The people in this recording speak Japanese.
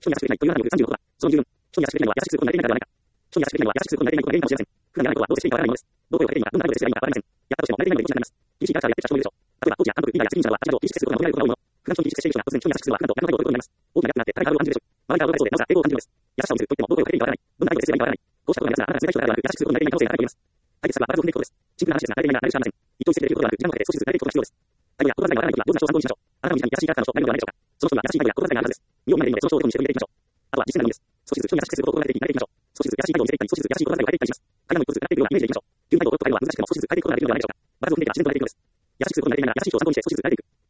人に優しくできないという中による36は、その理由、人に優しくできないのは優しくすることのできないからではないか。人に優しくできないのは優しくすることのできないことが原因かもしれません。普段であることはどうせしていいかわからないものです。どう声をかけるにはどんな態度ですればいいのかわかりません。やったとしても慣れていないので厳しくなります。厳しいキャラクターやってきた人もいるでしょう。例えば、コーチや監督、リーダーや責任者などはあちらを意識することが求められることが多いもの。普段人に意識している人が突然人に優しくするのは普段と逆の態度を取ることになります。大きなギャップがあって誰かが不安を感じるでしょう。周りが驚かれそうでなおさら抵抗を感じるのです。優しさを見せると言ってもどう声をかけていいかわからない。どんな態度ですればいいかわからない。こうしたことが皆さんあなたが冷たい人だけではなく優しくすることのできない可能性があると思います。解決策は場数を踏んでいくことです。シンプルな話ですが慣れていないなら慣れるしかありません。一等一してできることではなく時間をかけて少しずつ慣れていくことが必要です。態度や言葉遣いがわからないときはどんな人を参考にしましょう。あなたの身近に優しいキャラクターの人がいるのではないでしょうか。その人には優しい態度や言葉遣いがあるはずです。身を守れるのでその人をゼロにして取り入れていきましょう。あとは実践がいいんです。少しずつ人に優しくすることを心がけていき慣れていきましょう。少しずつ優しい態度を見せていったり、少しずつ優しい言葉遣いを変えていったりします。階段を一つずつ上がっていくようなイメージでいきましょう。急に態度をコロッと変えるのは難しくても少しずつ変えていくことができるのではないでしょうか。場数を踏んでいけば自然と慣れていくのです。優しくすることが慣れていないなら優しい人を参考にして少しずつ変えていく。